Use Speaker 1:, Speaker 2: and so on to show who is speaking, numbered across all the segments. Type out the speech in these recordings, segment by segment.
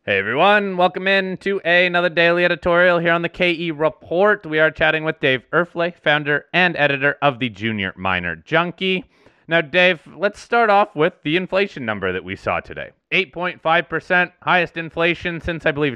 Speaker 1: Hey everyone, welcome in to another daily editorial here on the KE Report. We are chatting with Dave Erfle, founder and editor of the Junior Miner Junkie. Now, Dave, let's start off with the inflation number that we saw today. 8.5%, highest inflation since I believe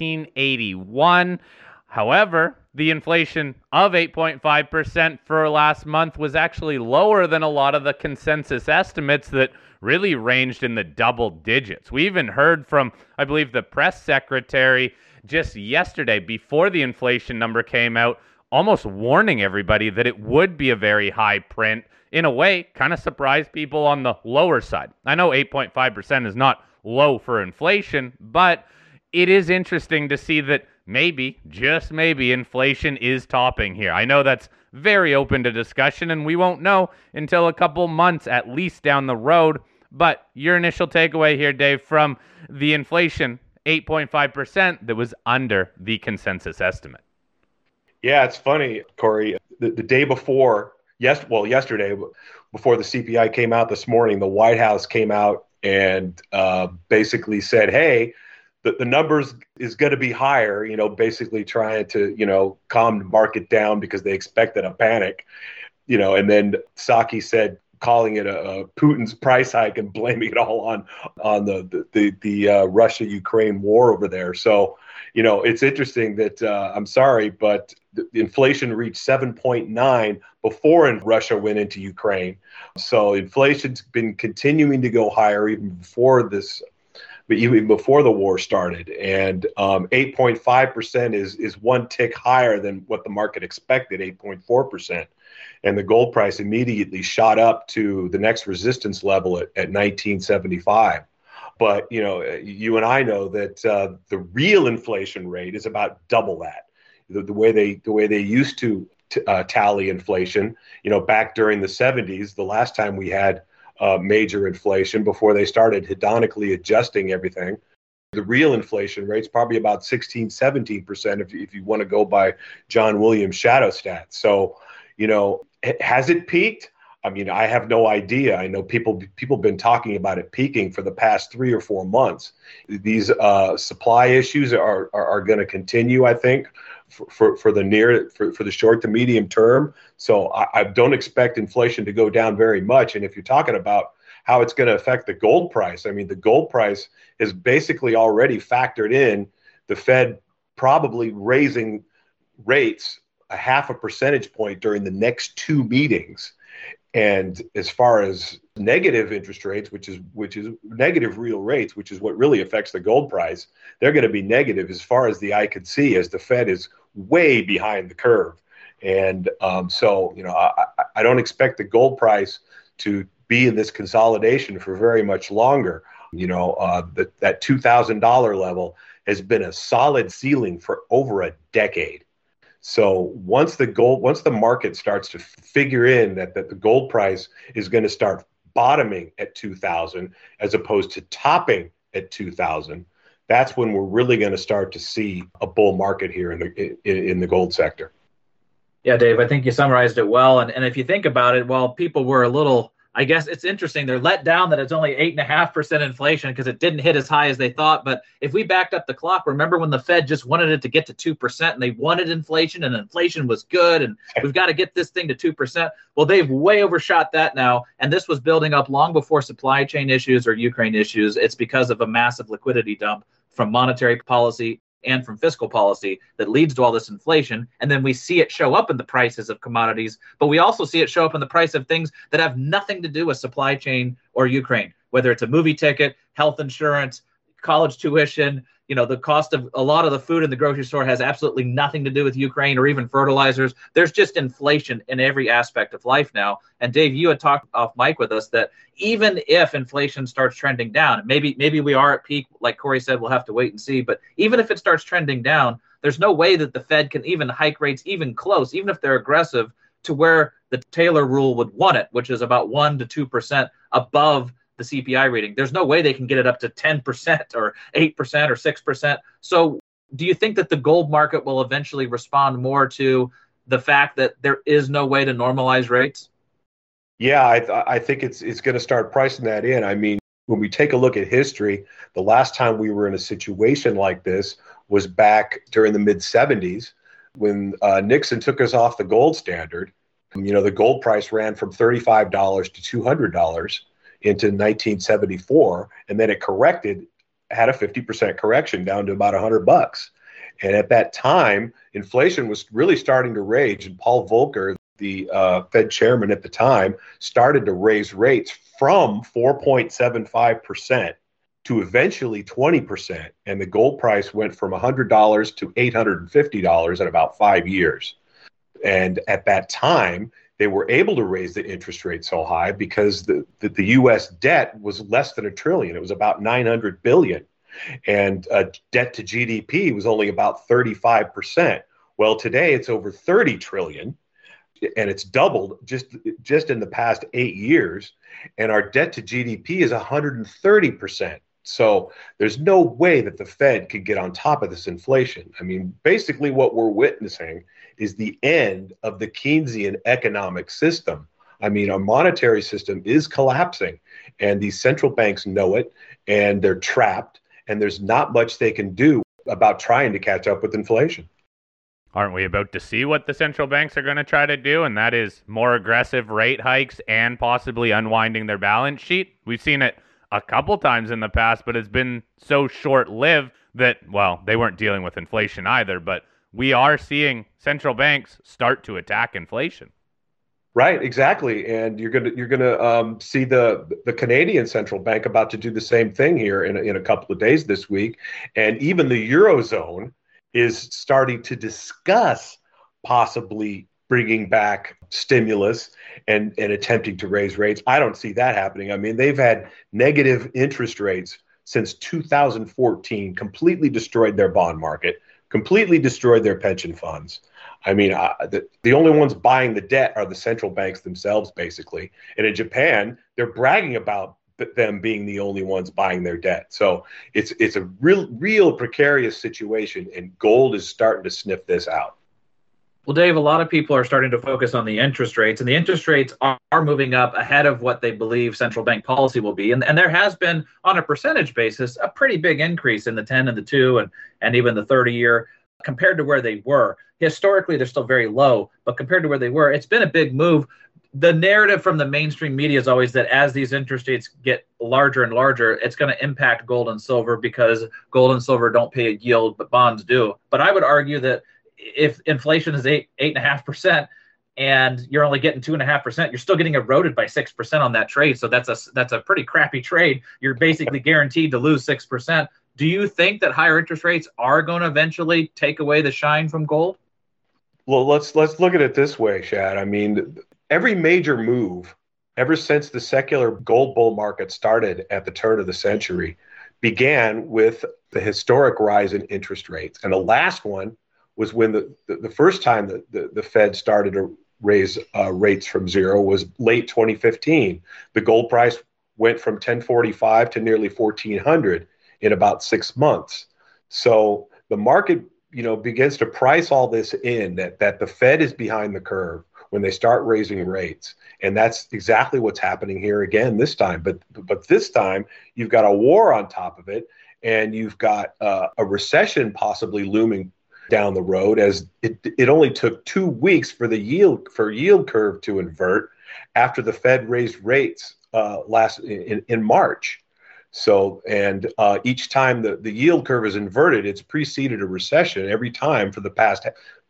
Speaker 1: 1981. However, the inflation of 8.5% for last month was actually lower than a lot of the consensus estimates that really ranged in the double digits. We even heard from, I believe, the press secretary just yesterday before the inflation number came out, almost warning everybody that it would be a very high print. In a way, kind of surprised people on the lower side. I know 8.5% is not low for inflation, but it is interesting to see that maybe, just maybe, inflation is topping here. I know that's very open to discussion, and we won't know until a couple months at least down the road. But your initial takeaway here, Dave, from the inflation, 8.5%, that was under the consensus estimate.
Speaker 2: Yeah, it's funny, Corey. The day before, yesterday, before the CPI came out this morning, the White House came out and basically said, hey, the numbers is going to be higher, basically trying to, calm the market down because they expected a panic, and then Psaki said, calling it a Putin's price hike and blaming it all on the Russia-Ukraine war over there. So, it's interesting that I'm sorry, but the inflation reached 7.9 before Russia went into Ukraine. So inflation's been continuing to go higher even before this. But even before the war started, and 8.5% is one tick higher than what the market expected, 8.4%. And the gold price immediately shot up to the next resistance level at 1975. But, you and I know that the real inflation rate is about double that. The way they used to tally inflation, back during the 70s, the last time we had major inflation before they started hedonically adjusting everything. The real inflation rate's probably about 16, 17% if you want to go by John Williams' shadow stats. So, has it peaked? I mean, I have no idea. I know people have been talking about it peaking for the past 3 or 4 months. These supply issues are going to continue, I think, for the short to medium term. So I don't expect inflation to go down very much. And if you're talking about how it's going to affect the gold price, I mean, the gold price is basically already factored in the Fed probably raising rates a half a percentage point during the next 2 meetings. And as far as negative interest rates, which is negative real rates, which is what really affects the gold price, they're going to be negative as far as the eye could see, as the Fed is way behind the curve. And so, I don't expect the gold price to be in this consolidation for very much longer. That $2,000 level has been a solid ceiling for over a decade. So once the market starts to figure in that the gold price is going to start bottoming at 2,000 as opposed to topping at 2,000, that's when we're really going to start to see a bull market here in the gold sector.
Speaker 3: Yeah, Dave, I think you summarized it well. And if you think about it, while people were a little, I guess it's interesting, they're let down that it's only 8.5% inflation because it didn't hit as high as they thought. But if we backed up the clock, remember when the Fed just wanted it to get to 2% and they wanted inflation and inflation was good and we've got to get this thing to 2%. Well, they've way overshot that now. And this was building up long before supply chain issues or Ukraine issues. It's because of a massive liquidity dump from monetary policy and from fiscal policy that leads to all this inflation. And then we see it show up in the prices of commodities, but we also see it show up in the price of things that have nothing to do with supply chain or Ukraine, whether it's a movie ticket, health insurance, college tuition. The cost of a lot of the food in the grocery store has absolutely nothing to do with Ukraine or even fertilizers. There's just inflation in every aspect of life now. And Dave, you had talked off mic with us that even if inflation starts trending down, maybe we are at peak, like Corey said, we'll have to wait and see. But even if it starts trending down, there's no way that the Fed can even hike rates even close, even if they're aggressive, to where the Taylor rule would want it, which is about 1% to 2% above the CPI reading. There's no way they can get it up to 10% or 8% or 6%. So do you think that the gold market will eventually respond more to the fact that there is no way to normalize rates?
Speaker 2: Yeah, I think it's going to start pricing that in. I mean, when we take a look at history, the last time we were in a situation like this was back during the mid-'70s when Nixon took us off the gold standard. The gold price ran from $35 to $200 into 1974, and then it had a 50% correction down to about $100. And at that time, inflation was really starting to rage, and Paul Volcker, the Fed chairman at the time, started to raise rates from 4.75% to eventually 20%. And the gold price went from $100 to $850 in about 5 years. And at that time, they were able to raise the interest rate so high because the U.S. debt was less than $1 trillion. It was about $900 billion. And debt to GDP was only about 35%. Well, today it's over 30 trillion, and it's doubled just in the past 8 years. And our debt to GDP is 130%. So there's no way that the Fed could get on top of this inflation. I mean, basically what we're witnessing is the end of the Keynesian economic system. I mean, our monetary system is collapsing, and these central banks know it, and they're trapped, and there's not much they can do about trying to catch up with inflation.
Speaker 1: Aren't we about to see what the central banks are going to try to do? And that is more aggressive rate hikes and possibly unwinding their balance sheet. We've seen it a couple times in the past, but it's been so short-lived that, well, they weren't dealing with inflation either, but we are seeing central banks start to attack inflation.
Speaker 2: Right, exactly, and you're gonna see the Canadian central bank about to do the same thing here in a couple of days this week, and even the Eurozone is starting to discuss possibly bringing back stimulus and attempting to raise rates. I don't see that happening. I mean, they've had negative interest rates since 2014, completely destroyed their bond market, completely destroyed their pension funds. I mean, the only ones buying the debt are the central banks themselves, basically. And in Japan, they're bragging about them being the only ones buying their debt. So it's a real precarious situation, and gold is starting to sniff this out.
Speaker 3: Well, Dave, a lot of people are starting to focus on the interest rates, and the interest rates are moving up ahead of what they believe central bank policy will be. And there has been, on a percentage basis, a pretty big increase in the 10 and the 2 and even the 30-year compared to where they were. Historically, they're still very low, but compared to where they were, it's been a big move. The narrative from the mainstream media is always that as these interest rates get larger and larger, it's going to impact gold and silver because gold and silver don't pay a yield, but bonds do. But I would argue that if inflation is 8.5%, and you're only getting 2.5%, you're still getting eroded by 6% on that trade. So that's a pretty crappy trade. You're basically guaranteed to lose 6%. Do you think that higher interest rates are going to eventually take away the shine from gold?
Speaker 2: Well, let's look at it this way, Shad. I mean, every major move ever since the secular gold bull market started at the turn of the century began with the historic rise in interest rates. And the last one was when the first time the Fed started to raise rates from zero was late 2015. The gold price went from 1045 to nearly 1400 in about 6 months. So the market, begins to price all this in that the Fed is behind the curve when they start raising rates. And that's exactly what's happening here again this time. But this time you've got a war on top of it, and you've got a recession possibly looming down the road, as it only took 2 weeks for the yield curve to invert after the Fed raised rates in March. So, and each time the yield curve is inverted, it's preceded a recession every time for the past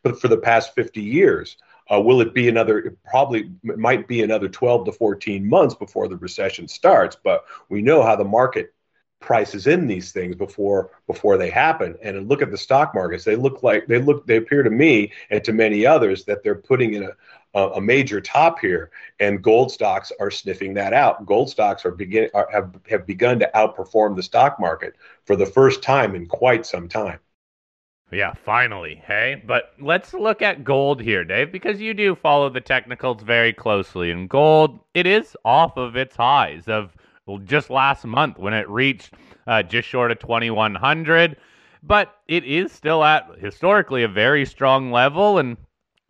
Speaker 2: 50 years. Will it be it probably might be another 12 to 14 months before the recession starts, but we know how the market prices in these things before they happen. And look at the stock markets. They appear to me and to many others that they're putting in a major top here, and gold stocks are sniffing that out. Gold stocks have begun to outperform the stock market for the first time in quite some time.
Speaker 1: Yeah, finally, hey? But let's look at gold here, Dave, because you do follow the technicals very closely. And gold, it is off of its highs of just last month when it reached just short of 2,100. But it is still at historically a very strong level. And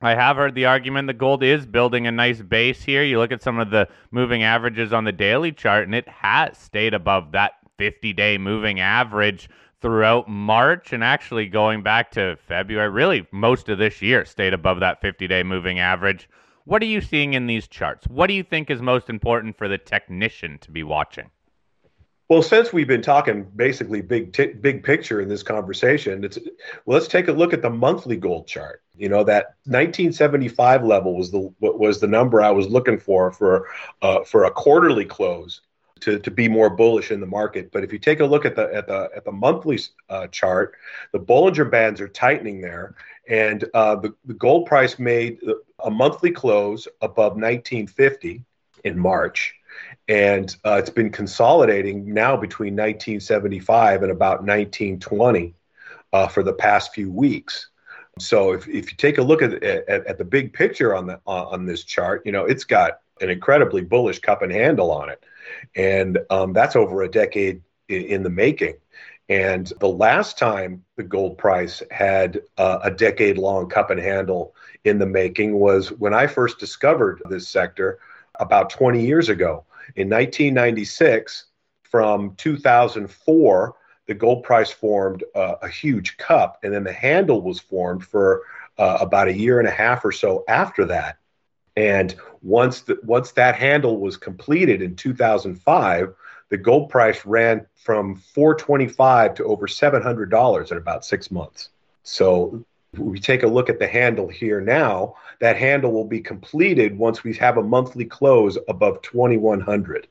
Speaker 1: I have heard the argument that gold is building a nice base here. You look at some of the moving averages on the daily chart, and it has stayed above that 50-day moving average throughout March, and actually going back to February, really most of this year stayed above that 50-day moving average. What are you seeing in these charts? What do you think is most important for the technician to be watching?
Speaker 2: Well, since we've been talking basically big picture in this conversation, let's take a look at the monthly gold chart. You know, that 1975 level was the number I was looking for a quarterly close to be more bullish in the market. But if you take a look at the monthly chart, the Bollinger Bands are tightening there, and the gold price made a monthly close above 1950 in March. And it's been consolidating now between 1975 and about 1920 for the past few weeks. So if you take a look at the big picture on this chart, you know, it's got an incredibly bullish cup and handle on it. And that's over a decade in the making. And the last time the gold price had a decade-long cup and handle in the making was when I first discovered this sector about 20 years ago. In 1996, from 2004, the gold price formed a huge cup, and then the handle was formed for about a year and a half or so after that. And once that handle was completed in 2005, the gold price ran from $425 to over $700 in about 6 months. So we take a look at the handle here now, that handle will be completed once we have a monthly close above 2,100.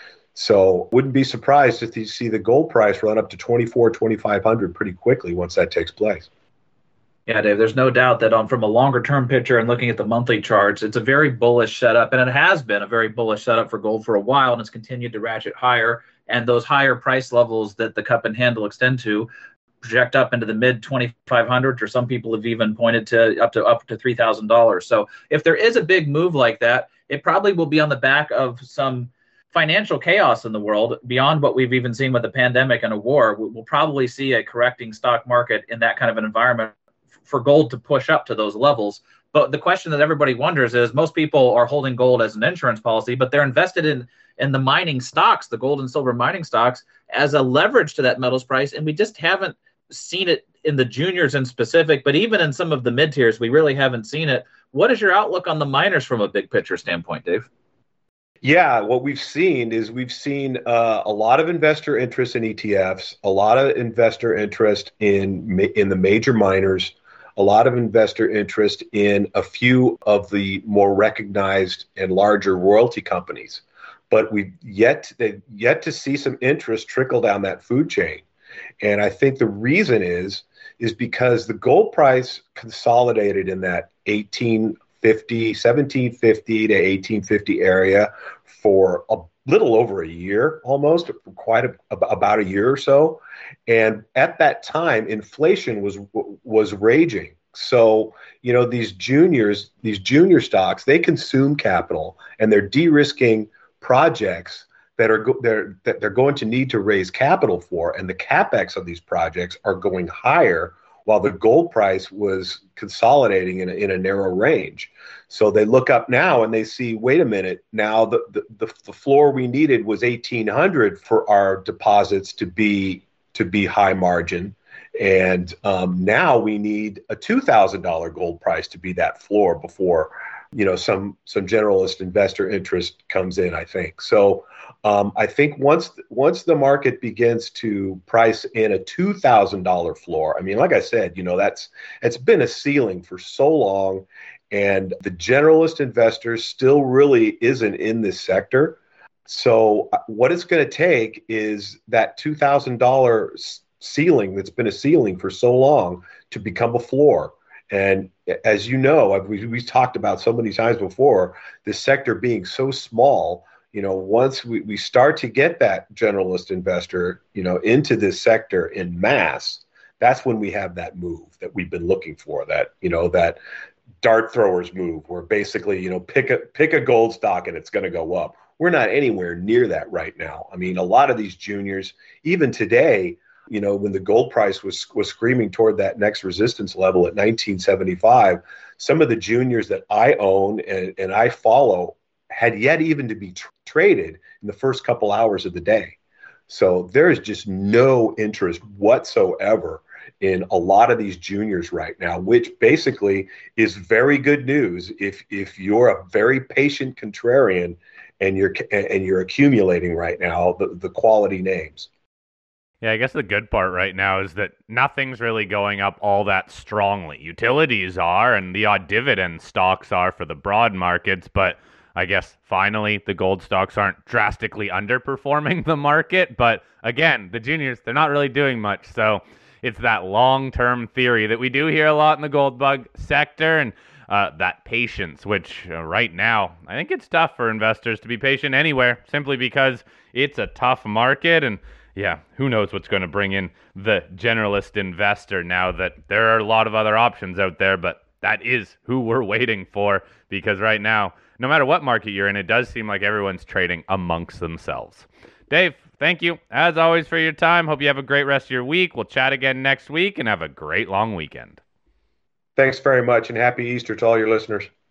Speaker 2: So wouldn't be surprised if you see the gold price run up to 2,500 pretty quickly once that takes place.
Speaker 3: Yeah, Dave, there's no doubt that from a longer term picture and looking at the monthly charts, it's a very bullish setup, and it has been a very bullish setup for gold for a while, and it's continued to ratchet higher. And those higher price levels that the cup and handle extend to project up into the mid 2,500s, or some people have even pointed to up to $3,000. So if there is a big move like that, it probably will be on the back of some financial chaos in the world beyond what we've even seen with the pandemic and a war. We'll probably see a correcting stock market in that kind of an environment for gold to push up to those levels. But the question that everybody wonders is, most people are holding gold as an insurance policy, but they're invested in the mining stocks, the gold and silver mining stocks, as a leverage to that metals price. And we just haven't seen it in the juniors in specific, but even in some of the mid tiers, we really haven't seen it. What is your outlook on the miners from a big picture standpoint, Dave?
Speaker 2: Yeah, what we've seen a lot of investor interest in ETFs, a lot of investor interest in the major miners, a lot of investor interest in a few of the more recognized and larger royalty companies. But we've yet to see some interest trickle down that food chain. And I think the reason is because the gold price consolidated in that 1750 to 1850 area for a little over a year, almost about a year or so. And at that time, inflation was raging. So, you know, these junior stocks, they consume capital, and they're de-risking projects that they're going to need to raise capital for, and the capex of these projects are going higher while the gold price was consolidating in a narrow range. So they look up now and they see, wait a minute, now the floor we needed was 1,800 for our deposits to be high margin, and now we need a $2,000 gold price to be that floor before, you know, some generalist investor interest comes in, I think. So I think once the market begins to price in a $2,000 floor, I mean, like I said, you know, it's been a ceiling for so long, and the generalist investor still really isn't in this sector. So what it's going to take is that $2,000 ceiling that's been a ceiling for so long to become a floor. And as you know, we've talked about so many times before, this sector being so small, you know, once we start to get that generalist investor, you know, into this sector in mass, that's when we have that move that we've been looking for, that, you know, that dart throwers move where basically, you know, pick a gold stock and it's going to go up. We're not anywhere near that right now. I mean, a lot of these juniors, even today, when the gold price was screaming toward that next resistance level at 1975, some of the juniors that I own and I follow had yet even to be traded in the first couple hours of the day. So there's just no interest whatsoever in a lot of these juniors right now, which basically is very good news if you're a very patient contrarian and you're accumulating right now the quality names.
Speaker 1: Yeah, I guess the good part right now is that nothing's really going up all that strongly. Utilities are, and the odd dividend stocks are for the broad markets, but I guess finally the gold stocks aren't drastically underperforming the market. But again, the juniors, they're not really doing much. So it's that long-term theory that we do hear a lot in the gold bug sector, and that patience, which right now, I think it's tough for investors to be patient anywhere, simply because it's a tough market. And yeah, who knows what's going to bring in the generalist investor now that there are a lot of other options out there, but that is who we're waiting for, because right now, no matter what market you're in, it does seem like everyone's trading amongst themselves. Dave, thank you, as always, for your time. Hope you have a great rest of your week. We'll chat again next week and have a great long weekend.
Speaker 2: Thanks very much, and happy Easter to all your listeners.